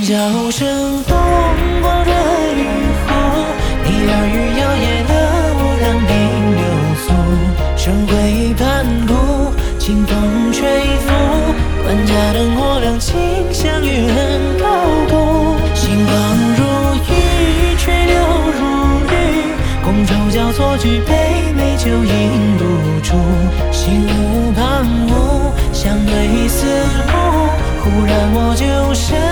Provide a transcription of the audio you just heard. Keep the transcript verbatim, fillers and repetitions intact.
叫声动过润与火，你耳语摇曳了我两鬓流苏。生辉斑布，清风吹拂，万家灯火亮，清香与人高步。星光如雨，吹流如雨，觥筹交错，举杯美酒饮不出。心无旁骛，相对思路，忽然我就身